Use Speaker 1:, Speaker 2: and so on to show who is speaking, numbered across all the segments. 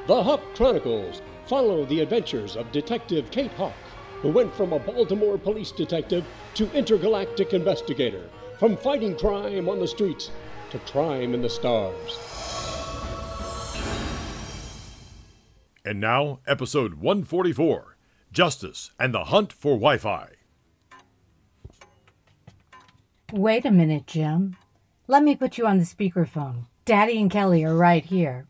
Speaker 1: The Hawk Chronicles follow the adventures of Detective Kate Hawk, who went from a Baltimore police detective to intergalactic investigator, from fighting crime on the streets to crime in the stars.
Speaker 2: And now, episode 144, Justice and the Hunt for Wi-Fi.
Speaker 3: Wait a minute, Jim. Let me put you on the speakerphone. Daddy and Kelly are right here.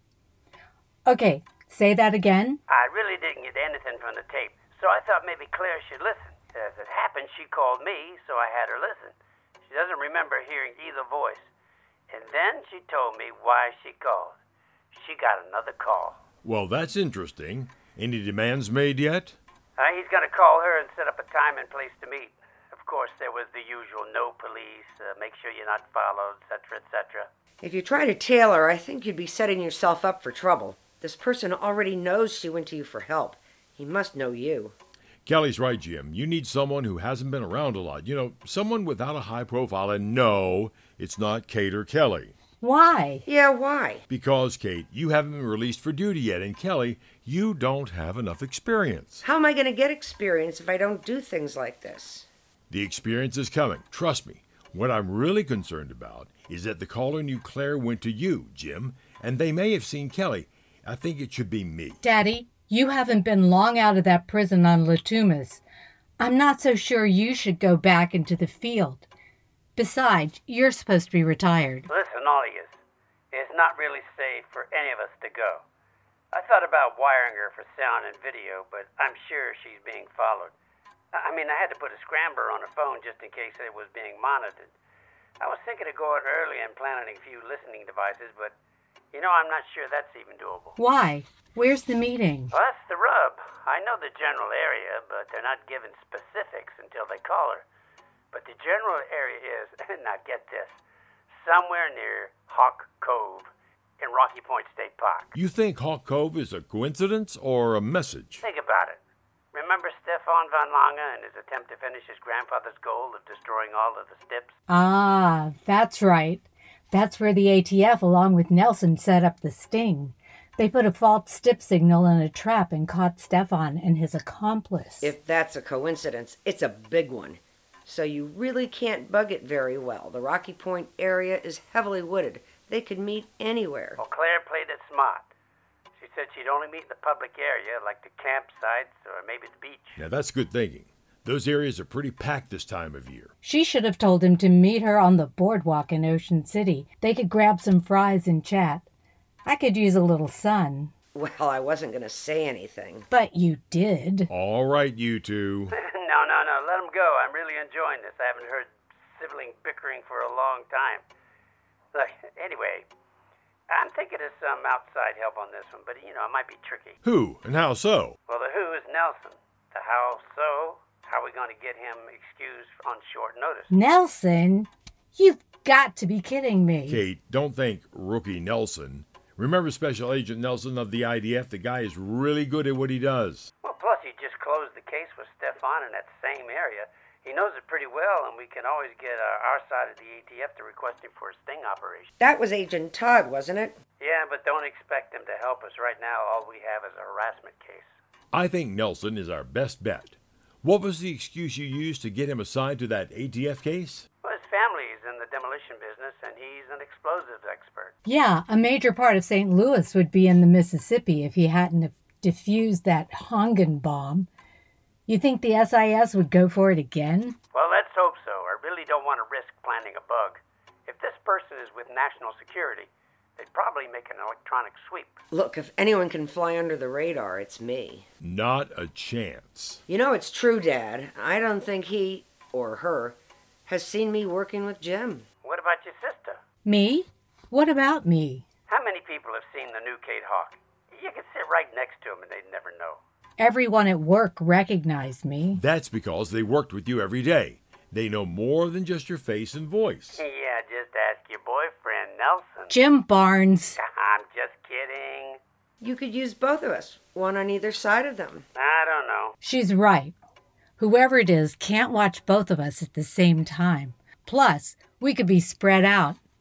Speaker 3: Okay, say that again.
Speaker 4: I really didn't get anything from the tape, so I thought maybe Claire should listen. As it happened, she called me, so I had her listen. She doesn't remember hearing either voice. And then she told me why she called. She got another call.
Speaker 2: Well, that's interesting. Any demands made yet?
Speaker 4: He's going to call her and set up a time and place to meet. Of course, there was the usual no police, make sure you're not followed, etc., etc.
Speaker 5: If you try to tail her, I think you'd be setting yourself up for trouble. This person already knows she went to you for help. He must know you.
Speaker 2: Kelly's right, Jim. You need someone who hasn't been around a lot. You know, someone without a high profile. And no, it's not Kate or Kelly.
Speaker 3: Why?
Speaker 5: Yeah, why?
Speaker 2: Because, Kate, you haven't been released for duty yet. And Kelly, you don't have enough experience.
Speaker 5: How am I going to get experience if I don't do things like this?
Speaker 2: The experience is coming. Trust me. What I'm really concerned about is that the caller knew Claire went to you, Jim, and they may have seen Kelly. I think it should be me.
Speaker 3: Daddy, you haven't been long out of that prison on Latumas. I'm not so sure you should go back into the field. Besides, you're supposed to be retired.
Speaker 4: Listen, all of you, it's not really safe for any of us to go. I thought about wiring her for sound and video, but I'm sure she's being followed. I had to put a scrambler on her phone just in case it was being monitored. I was thinking of going early and planting a few listening devices, but, I'm not sure that's even doable.
Speaker 3: Why? Where's the meeting?
Speaker 4: Well, that's the rub. I know the general area, but they're not given specifics until they call her. But the general area is, now get this, somewhere near Hawk Cove in Rocky Point State Park.
Speaker 2: You think Hawk Cove is a coincidence or a message?
Speaker 4: Think about it. Remember Stefan von Lange and his attempt to finish his grandfather's goal of destroying all of the stips?
Speaker 3: Ah, that's right. That's where the ATF, along with Nelson, set up the sting. They put a false stip signal in a trap and caught Stefan and his accomplice.
Speaker 5: If that's a coincidence, it's a big one. So you really can't bug it very well. The Rocky Point area is heavily wooded. They could meet anywhere.
Speaker 4: Well, Claire played it smart. She said she'd only meet in the public area, like the campsites or maybe the beach.
Speaker 2: Now, that's good thinking. Those areas are pretty packed this time of year.
Speaker 3: She should have told him to meet her on the boardwalk in Ocean City. They could grab some fries and chat. I could use a little sun.
Speaker 5: Well, I wasn't going to say anything.
Speaker 3: But you did.
Speaker 2: All right, you two.
Speaker 4: No. Let them go. I'm really enjoying this. I haven't heard sibling bickering for a long time. Look, anyway, I'm thinking of some outside help on this one, but, it might be tricky.
Speaker 2: Who and how so?
Speaker 4: Well, the who is Nelson. The how so? How are we going to get him excused on short notice?
Speaker 3: Nelson? You've got to be kidding me.
Speaker 2: Kate, don't think rookie Nelson. Remember Special Agent Nelson of the IDF? The guy is really good at what he does.
Speaker 4: Well, plus he just closed the case with Stefan in that same area. He knows it pretty well, and we can always get our side of the ATF to request him for a sting operation.
Speaker 5: That was Agent Todd, wasn't it?
Speaker 4: Yeah, but don't expect him to help us. Right now, all we have is a harassment case.
Speaker 2: I think Nelson is our best bet. What was the excuse you used to get him assigned to that ATF case?
Speaker 4: Well, his family's in the demolition business, and he's an explosives expert.
Speaker 3: Yeah, a major part of St. Louis would be in the Mississippi if he hadn't have defused that Hongan bomb. You think the SIS would go for it again?
Speaker 4: Well, let's hope so. I really don't want to risk planting a bug. If this person is with national security, they'd probably make an electronic sweep.
Speaker 5: Look, if anyone can fly under the radar, it's me.
Speaker 2: Not a chance.
Speaker 5: It's true, Dad. I don't think he, or her, has seen me working with Jim.
Speaker 4: What about your sister?
Speaker 3: Me? What about me?
Speaker 4: How many people have seen the new Kate Hawk? You could sit right next to them and they'd never know.
Speaker 3: Everyone at work recognized me.
Speaker 2: That's because they worked with you every day. They know more than just your face and voice.
Speaker 4: Yeah, just ask your boyfriend, Nelson.
Speaker 3: Jim Barnes.
Speaker 4: I'm just kidding.
Speaker 5: You could use both of us, one on either side of them.
Speaker 4: I don't know.
Speaker 3: She's right. Whoever it is can't watch both of us at the same time. Plus, we could be spread out.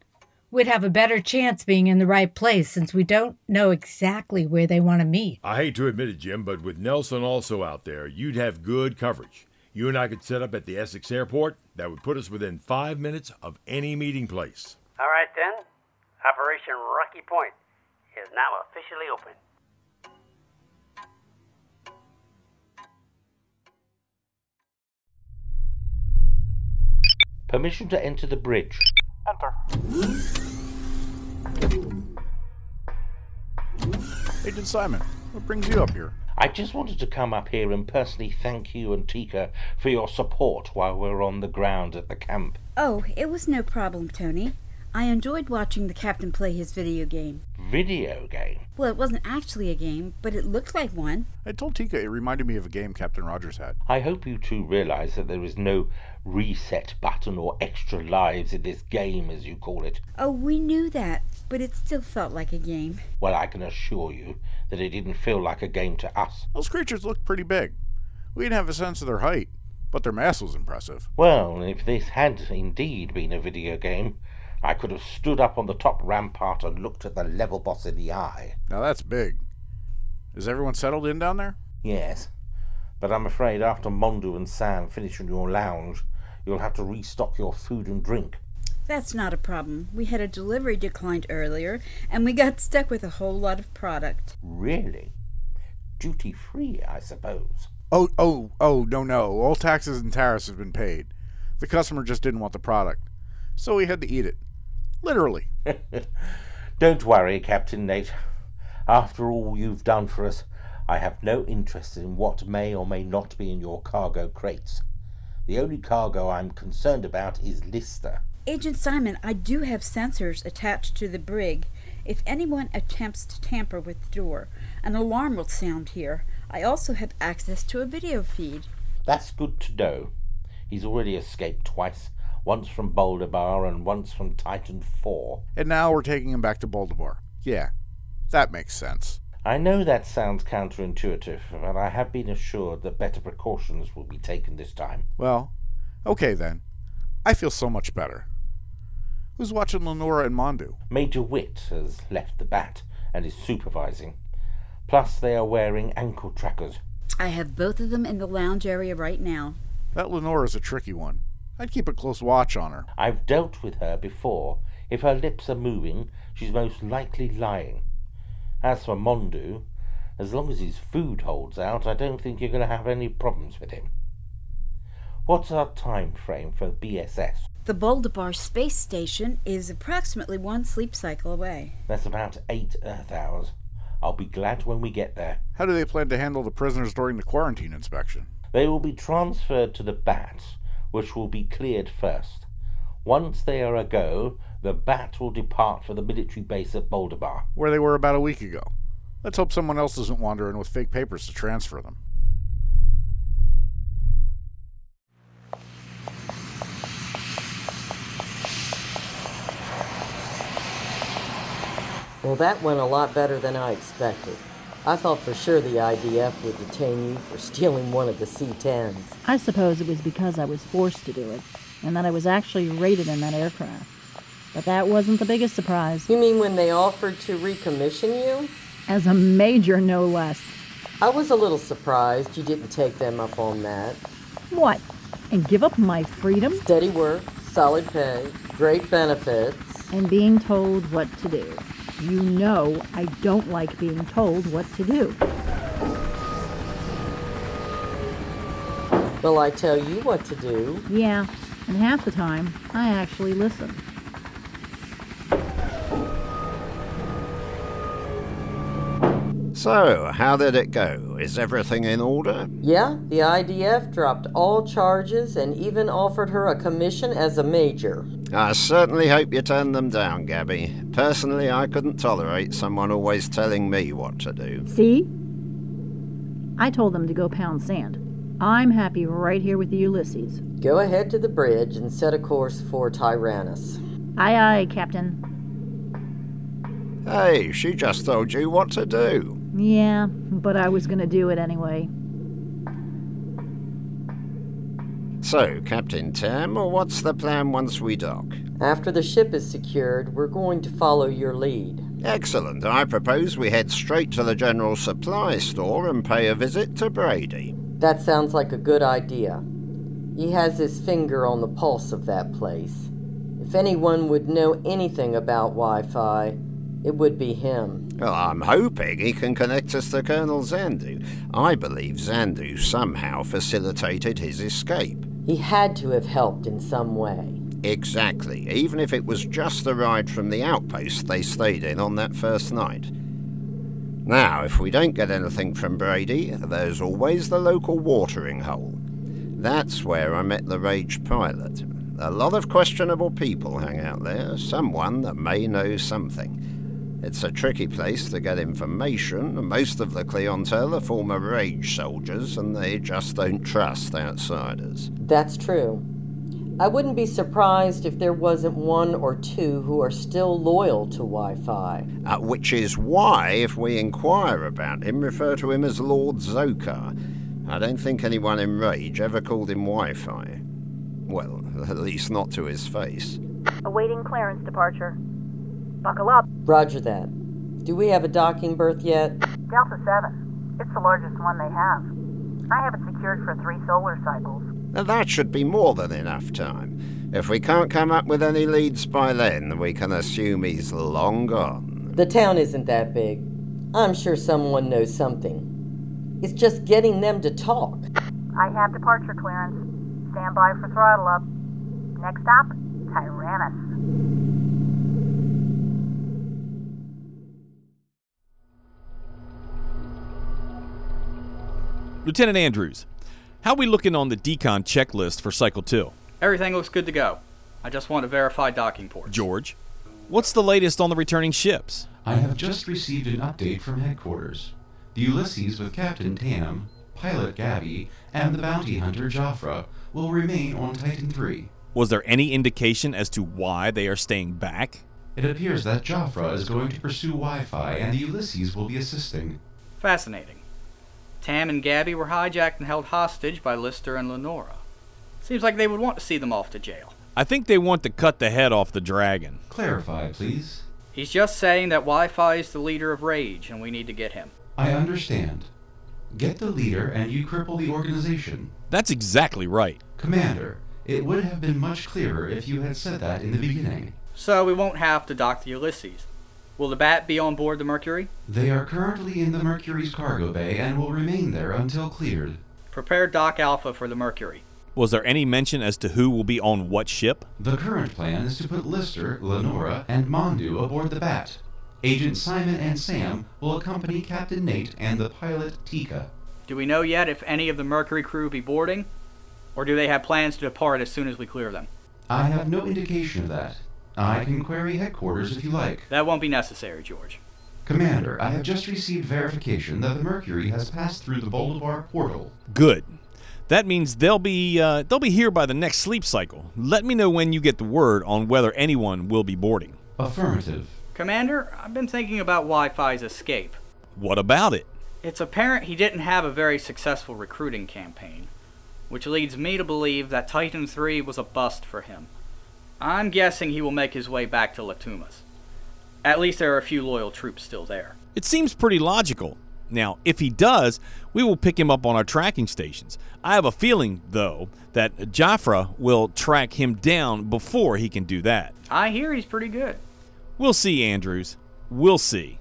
Speaker 3: We'd have a better chance being in the right place since we don't know exactly where they want to meet.
Speaker 2: I hate to admit it, Jim, but with Nelson also out there, you'd have good coverage. You and I could set up at the Essex airport. That would put us within 5 minutes of any meeting place.
Speaker 4: All right then. Operation Rocky Point is now officially open.
Speaker 6: Permission to enter the bridge.
Speaker 7: Enter. Agent Simon, what brings you up here?
Speaker 6: I just wanted to come up here and personally thank you and Tika for your support while we're on the ground at the camp.
Speaker 8: Oh, it was no problem, Tony. I enjoyed watching the captain play his video game.
Speaker 6: Video game?
Speaker 8: Well, it wasn't actually a game, but it looked like one.
Speaker 7: I told Tika it reminded me of a game Captain Rogers had.
Speaker 6: I hope you two realize that there is no reset button or extra lives in this game, as you call it.
Speaker 8: Oh, we knew that, but it still felt like a game.
Speaker 6: Well, I can assure you that it didn't feel like a game to us.
Speaker 7: Those creatures looked pretty big. We didn't have a sense of their height, but their mass was impressive.
Speaker 6: Well, if this had indeed been a video game, I could have stood up on the top rampart and looked at the level boss in the eye.
Speaker 7: Now that's big. Is everyone settled in down there?
Speaker 6: Yes, but I'm afraid after Mondu and Sam finish in your lounge, you'll have to restock your food and drink.
Speaker 8: That's not a problem. We had a delivery declined earlier, and we got stuck with a whole lot of product.
Speaker 6: Really? Duty-free, I suppose.
Speaker 7: Oh, no. All taxes and tariffs have been paid. The customer just didn't want the product, so we had to eat it. Literally.
Speaker 6: Don't worry, Captain Nate. After all you've done for us, I have no interest in what may or may not be in your cargo crates. The only cargo I'm concerned about is Lister.
Speaker 8: Agent Simon, I do have sensors attached to the brig. If anyone attempts to tamper with the door, an alarm will sound here. I also have access to a video feed.
Speaker 6: That's good to know. He's already escaped twice. Once from Boulder Bar and once from Titan 4.
Speaker 7: And now we're taking him back to Boulder Bar. Yeah, that makes sense.
Speaker 6: I know that sounds counterintuitive, but I have been assured that better precautions will be taken this time.
Speaker 7: Well, okay then. I feel so much better. Who's watching Lenora and Mondu?
Speaker 6: Major Witt has left the Bat and is supervising. Plus they are wearing ankle trackers.
Speaker 8: I have both of them in the lounge area right now.
Speaker 7: That Lenora's a tricky one. I'd keep a close watch on her.
Speaker 6: I've dealt with her before. If her lips are moving, she's most likely lying. As for Mondu, as long as his food holds out, I don't think you're going to have any problems with him. What's our time frame for BSS?
Speaker 8: The Boulder Bar space station is approximately 1 sleep cycle away.
Speaker 6: That's about 8 Earth hours. I'll be glad when we get there.
Speaker 7: How do they plan to handle the prisoners during the quarantine inspection?
Speaker 6: They will be transferred to the Bat, which will be cleared first. Once they are a go, the Bat will depart for the military base at Boulder Bar.
Speaker 7: Where they were about a week ago. Let's hope someone else doesn't wander in with fake papers to transfer them.
Speaker 9: Well, that went a lot better than I expected. I thought for sure the IDF would detain you for stealing one of the C-10s.
Speaker 10: I suppose it was because I was forced to do it, and that I was actually rated in that aircraft. But that wasn't the biggest surprise.
Speaker 9: You mean when they offered to recommission you?
Speaker 10: As a major, no less.
Speaker 9: I was a little surprised you didn't take them up on that.
Speaker 10: What? And give up my freedom?
Speaker 9: Steady work, solid pay, great benefits.
Speaker 10: And being told what to do. You know I don't like being told what to do.
Speaker 9: Well, I tell you what to do.
Speaker 10: Yeah, and half the time, I actually listen.
Speaker 11: So, how did it go? Is everything in order?
Speaker 9: Yeah, the IDF dropped all charges and even offered her a commission as a major.
Speaker 11: I certainly hope you turned them down, Gabby. Personally, I couldn't tolerate someone always telling me what to do.
Speaker 10: See? I told them to go pound sand. I'm happy right here with the Ulysses.
Speaker 9: Go ahead to the bridge and set a course for Tyrannus.
Speaker 10: Aye, aye, Captain.
Speaker 11: Hey, she just told you what to do.
Speaker 10: Yeah, but I was gonna do it anyway.
Speaker 11: So, Captain Tam, what's the plan once we dock?
Speaker 9: After the ship is secured, we're going to follow your lead.
Speaker 11: Excellent. I propose we head straight to the general supply store and pay a visit to Brady.
Speaker 9: That sounds like a good idea. He has his finger on the pulse of that place. If anyone would know anything about Wi-Fi, it would be him.
Speaker 11: Well, I'm hoping he can connect us to Colonel Zandu. I believe Zandu somehow facilitated his escape.
Speaker 9: He had to have helped in some way.
Speaker 11: Exactly, even if it was just the ride from the outpost they stayed in on that first night. Now, if we don't get anything from Brady, there's always the local watering hole. That's where I met the Rage pilot. A lot of questionable people hang out there, someone that may know something. It's a tricky place to get information. Most of the clientele are former Rage soldiers, and they just don't trust outsiders.
Speaker 9: That's true. I wouldn't be surprised if there wasn't one or two who are still loyal to Wi-Fi.
Speaker 11: Which is why, if we inquire about him, refer to him as Lord Zokar. I don't think anyone in Rage ever called him Wi-Fi. Well, at least not to his face.
Speaker 12: Awaiting clearance departure. Buckle up.
Speaker 9: Roger that. Do we have a docking berth yet?
Speaker 12: Delta 7. It's the largest one they have. I have it secured for 3 solar cycles.
Speaker 11: Now that should be more than enough time. If we can't come up with any leads by then, we can assume he's long gone.
Speaker 9: The town isn't that big. I'm sure someone knows something. It's just getting them to talk.
Speaker 12: I have departure clearance. Stand by for throttle up. Next stop, Tyrannus.
Speaker 13: Lieutenant Andrews, how are we looking on the decon checklist for Cycle 2?
Speaker 14: Everything looks good to go. I just want to verify docking ports.
Speaker 13: George, what's the latest on the returning ships?
Speaker 15: I have just received an update from headquarters. The Ulysses with Captain Tam, pilot Gabby, and the bounty hunter Jafra will remain on Titan III.
Speaker 13: Was there any indication as to why they are staying back?
Speaker 15: It appears that Jafra is going to pursue Wi-Fi and the Ulysses will be assisting.
Speaker 14: Fascinating. Tam and Gabby were hijacked and held hostage by Lister and Lenora. Seems like they would want to see them off to jail.
Speaker 13: I think they want to cut the head off the dragon.
Speaker 15: Clarify, please.
Speaker 14: He's just saying that Wi-Fi is the leader of Rage and we need to get him.
Speaker 15: I understand. Get the leader and you cripple the organization.
Speaker 13: That's exactly right.
Speaker 15: Commander, it would have been much clearer if you had said that in the beginning.
Speaker 14: So we won't have to dock the Ulysses. Will the Bat be on board the Mercury?
Speaker 15: They are currently in the Mercury's cargo bay and will remain there until cleared.
Speaker 14: Prepare Dock Alpha for the Mercury.
Speaker 13: Was there any mention as to who will be on what ship?
Speaker 15: The current plan is to put Lister, Lenora, and Mondu aboard the Bat. Agent Simon and Sam will accompany Captain Nate and the pilot Tika.
Speaker 14: Do we know yet if any of the Mercury crew will be boarding? Or do they have plans to depart as soon as we clear them?
Speaker 15: I have no indication of that. I can query headquarters if you like.
Speaker 14: That won't be necessary, George.
Speaker 15: Commander, I have just received verification that the Mercury has passed through the Bolivar portal.
Speaker 13: Good. That means they'll be here by the next sleep cycle. Let me know when you get the word on whether anyone will be boarding.
Speaker 15: Affirmative.
Speaker 14: Commander, I've been thinking about Wi-Fi's escape.
Speaker 13: What about it?
Speaker 14: It's apparent he didn't have a very successful recruiting campaign, which leads me to believe that Titan III was a bust for him. I'm guessing he will make his way back to Latumas. At least there are a few loyal troops still there.
Speaker 13: It seems pretty logical. Now, if he does, we will pick him up on our tracking stations. I have a feeling, though, that Jafra will track him down before he can do that.
Speaker 14: I hear he's pretty good.
Speaker 13: We'll see, Andrews. We'll see.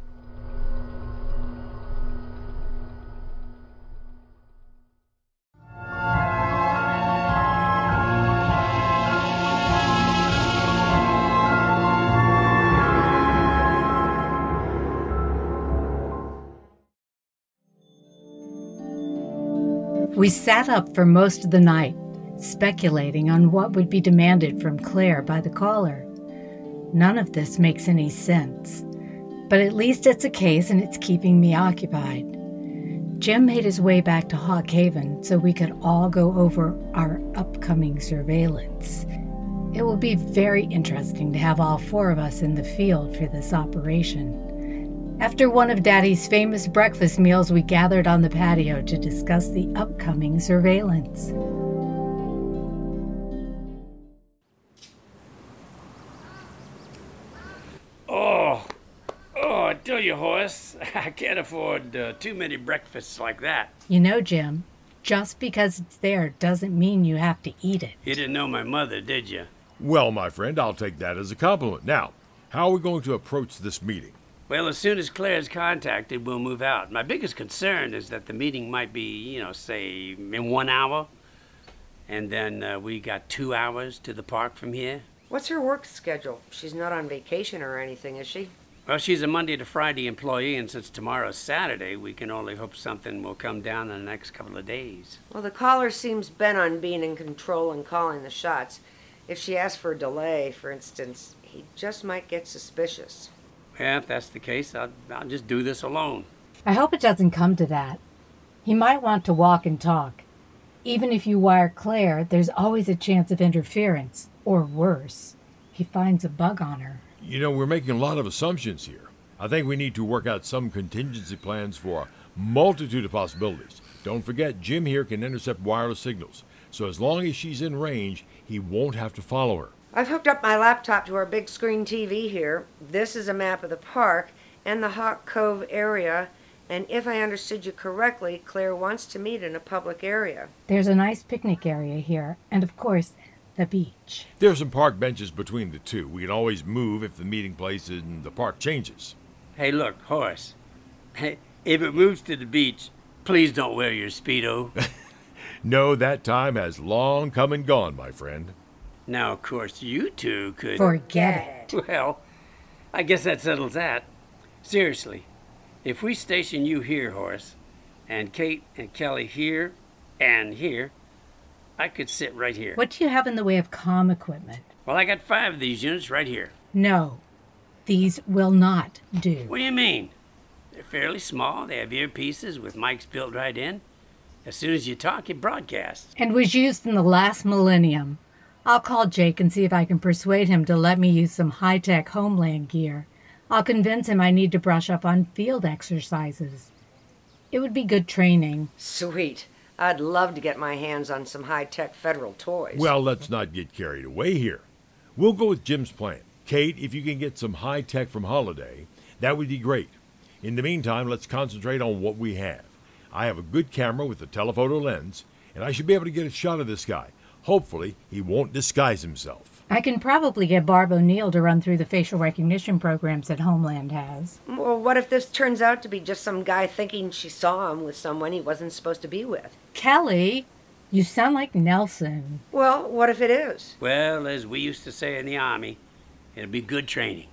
Speaker 3: We sat up for most of the night, speculating on what would be demanded from Claire by the caller. None of this makes any sense, but at least it's a case and it's keeping me occupied. Jim made his way back to Hawk Haven so we could all go over our upcoming surveillance. It will be very interesting to have all 4 of us in the field for this operation. After one of Daddy's famous breakfast meals, we gathered on the patio to discuss the upcoming surveillance.
Speaker 4: tell you, Horace, I can't afford too many breakfasts like that.
Speaker 3: You know, Jim, just because it's there doesn't mean you have to eat it.
Speaker 4: You didn't know my mother, did you?
Speaker 2: Well, my friend, I'll take that as a compliment. Now, how are we going to approach this meeting?
Speaker 4: Well, as soon as Claire's contacted, we'll move out. My biggest concern is that the meeting might be, say, in 1 hour. And then we got 2 hours to the park from here.
Speaker 5: What's her work schedule? She's not on vacation or anything, is she?
Speaker 4: Well, she's a Monday to Friday employee, and since tomorrow's Saturday, we can only hope something will come down in the next couple of days.
Speaker 5: Well, the caller seems bent on being in control and calling the shots. If she asks for a delay, for instance, he just might get suspicious.
Speaker 4: Yeah, if that's the case, I'll just do this alone.
Speaker 3: I hope it doesn't come to that. He might want to walk and talk. Even if you wire Claire, there's always a chance of interference, or worse, he finds a bug on her.
Speaker 2: You know, we're making a lot of assumptions here. I think we need to work out some contingency plans for a multitude of possibilities. Don't forget, Jim here can intercept wireless signals, so as long as she's in range, he won't have to follow her.
Speaker 5: I've hooked up my laptop to our big screen TV here. This is a map of the park and the Hawk Cove area, and if I understood you correctly, Claire wants to meet in a public area.
Speaker 3: There's a nice picnic area here, and of course, the beach.
Speaker 2: There are some park benches between the two. We can always move if the meeting place in the park changes.
Speaker 4: Hey, look, Horace. Hey, if it moves to the beach, please don't wear your Speedo.
Speaker 2: No, that time has long come and gone, my friend.
Speaker 4: Now, of course, you two could...
Speaker 3: Forget
Speaker 4: it. Well, I guess that settles that. Seriously, if we station you here, Horace, and Kate and Kelly here and here, I could sit right here.
Speaker 3: What do you have in the way of comm equipment?
Speaker 4: Well, I got 5 of these units right here.
Speaker 3: No, these will not do.
Speaker 4: What do you mean? They're fairly small. They have earpieces with mics built right in. As soon as you talk, it broadcasts.
Speaker 3: And was used in the last millennium. I'll call Jake and see if I can persuade him to let me use some high-tech Homeland gear. I'll convince him I need to brush up on field exercises. It would be good training.
Speaker 5: Sweet. I'd love to get my hands on some high-tech federal toys.
Speaker 2: Well, let's not get carried away here. We'll go with Jim's plan. Kate, if you can get some high-tech from Holiday, that would be great. In the meantime, let's concentrate on what we have. I have a good camera with a telephoto lens, and I should be able to get a shot of this guy. Hopefully, he won't disguise himself.
Speaker 3: I can probably get Barb O'Neill to run through the facial recognition programs that Homeland has.
Speaker 5: Well, what if this turns out to be just some guy thinking she saw him with someone he wasn't supposed to be with?
Speaker 3: Kelly, you sound like Nelson.
Speaker 5: Well, what if it is?
Speaker 4: Well, as we used to say in the Army, it'll be good training.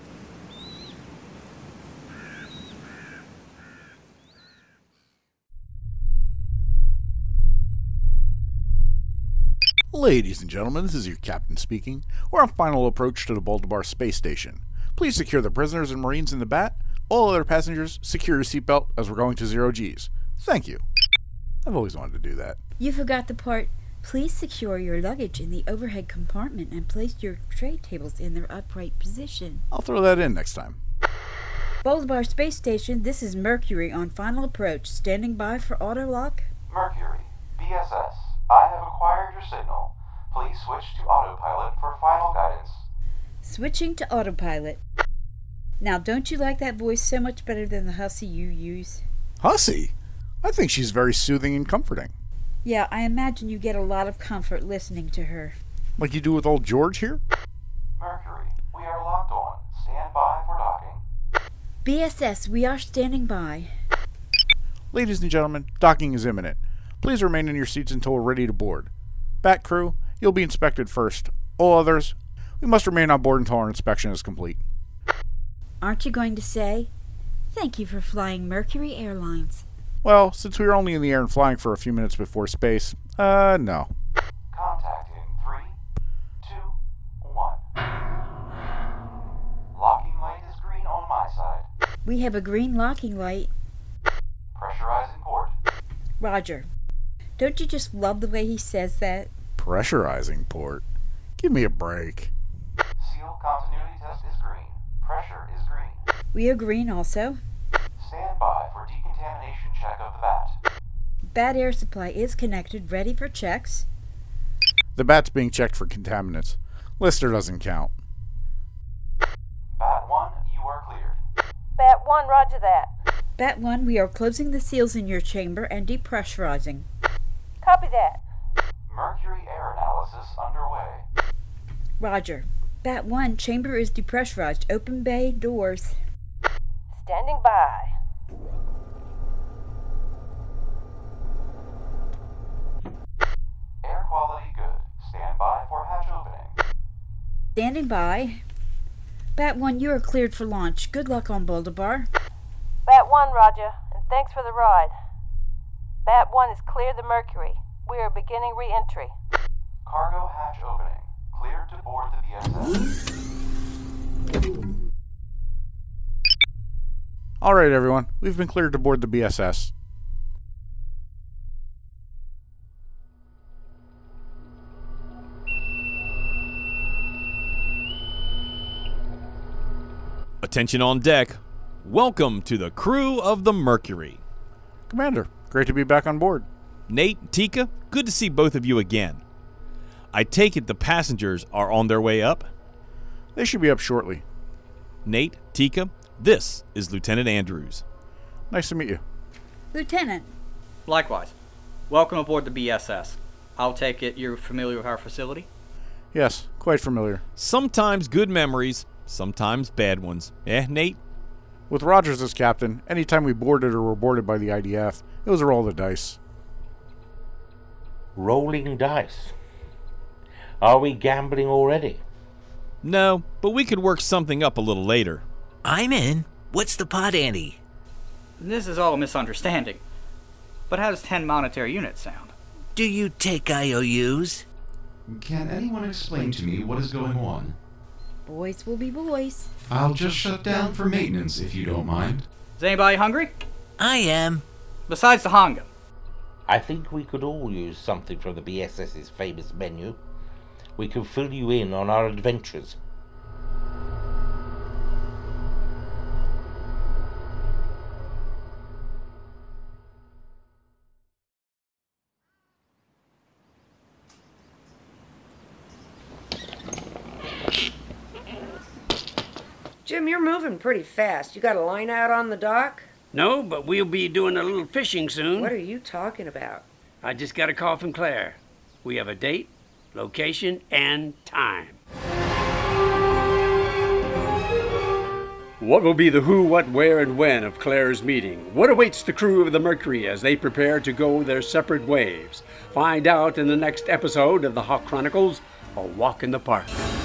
Speaker 7: Ladies and gentlemen, this is your captain speaking. We're on final approach to the Baltimore Space Station. Please secure the prisoners and Marines in the Bat. All other passengers, secure your seatbelt as we're going to 0 Gs. Thank you. I've always wanted to do that.
Speaker 8: You forgot the part, please secure your luggage in the overhead compartment and place your tray tables in their upright position.
Speaker 7: I'll throw that in next time.
Speaker 8: Baltimore Space Station, this is Mercury on final approach, standing by for auto lock.
Speaker 15: Mercury, BSS, I have acquired your signal. Please switch to autopilot for final guidance.
Speaker 8: Switching to autopilot. Now, don't you like that voice so much better than the hussy you use?
Speaker 7: Hussy? I think she's very soothing and comforting.
Speaker 8: Yeah, I imagine you get a lot of comfort listening to her.
Speaker 7: Like you do with old George here?
Speaker 15: Mercury, we are locked on. Stand by for docking.
Speaker 8: BSS, we are standing by.
Speaker 7: Ladies and gentlemen, docking is imminent. Please remain in your seats until we're ready to board. Bat crew, you'll be inspected first. All others, we must remain on board until our inspection is complete.
Speaker 8: Aren't you going to say, thank you for flying Mercury Airlines?
Speaker 7: Well, since we were only in the air and flying for a few minutes before space, no.
Speaker 15: Contact in 3, 2, 1. Locking light is green on my side.
Speaker 8: We have a green locking light.
Speaker 15: Pressurizing port.
Speaker 8: Roger. Don't you just love the way he says that?
Speaker 7: Pressurizing port? Give me a break.
Speaker 15: Seal continuity test is green. Pressure is green.
Speaker 8: We are green also.
Speaker 15: Stand by for decontamination check of the bat.
Speaker 8: Bat air supply is connected, ready for checks.
Speaker 7: The bat's being checked for contaminants. Lister doesn't count.
Speaker 15: Bat 1, you are cleared.
Speaker 12: Bat 1, roger that.
Speaker 8: Bat 1, we are closing the seals in your chamber and depressurizing.
Speaker 12: Copy that.
Speaker 15: Mercury air analysis underway.
Speaker 8: Roger. Bat 1, chamber is depressurized. Open bay doors.
Speaker 12: Standing by.
Speaker 15: Air quality good. Stand by for hatch opening.
Speaker 8: Standing by. Bat 1, you are cleared for launch. Good luck on Boldabar.
Speaker 12: Bat 1, roger, and thanks for the ride. Bat 1 has cleared the Mercury. We are beginning re-entry.
Speaker 15: Cargo hatch opening. Cleared to board the BSS.
Speaker 7: All right, everyone. We've been cleared to board the BSS.
Speaker 13: Attention on deck. Welcome to the crew of the Mercury.
Speaker 7: Commander, great to be back on board.
Speaker 13: Nate, Tika, good to see both of you again. I take it the passengers are on their way up?
Speaker 7: They should be up shortly.
Speaker 13: Nate, Tika, this is Lieutenant Andrews.
Speaker 7: Nice to meet you.
Speaker 8: Lieutenant.
Speaker 14: Likewise. Welcome aboard the BSS. I'll take it you're familiar with our facility?
Speaker 7: Yes, quite familiar.
Speaker 13: Sometimes good memories, sometimes bad ones. Nate?
Speaker 7: With Rogers as captain, anytime we boarded or were boarded by the IDF, it was a roll of the dice.
Speaker 6: Rolling dice. Are we gambling already?
Speaker 13: No, but we could work something up a little later.
Speaker 16: I'm in. What's the pot ante?
Speaker 14: This is all a misunderstanding. But how does 10 monetary units sound?
Speaker 16: Do you take IOUs?
Speaker 15: Can anyone explain to me what is going on?
Speaker 8: Boys will be boys.
Speaker 15: I'll just shut down for maintenance if you don't mind.
Speaker 14: Is anybody hungry?
Speaker 16: I am.
Speaker 14: Besides the Honga.
Speaker 6: I think we could all use something from the BSS's famous menu. We can fill you in on our adventures.
Speaker 5: Jim, you're moving pretty fast. You got a line out on the dock?
Speaker 4: No, but we'll be doing a little fishing soon.
Speaker 5: What are you talking about?
Speaker 4: I just got a call from Claire. We have a date, location, and time. What will be the who, what, where, and when of Claire's meeting? What awaits the crew of the Mercury as they prepare to go their separate ways? Find out in the next episode of the Hawk Chronicles, A Walk in the Park.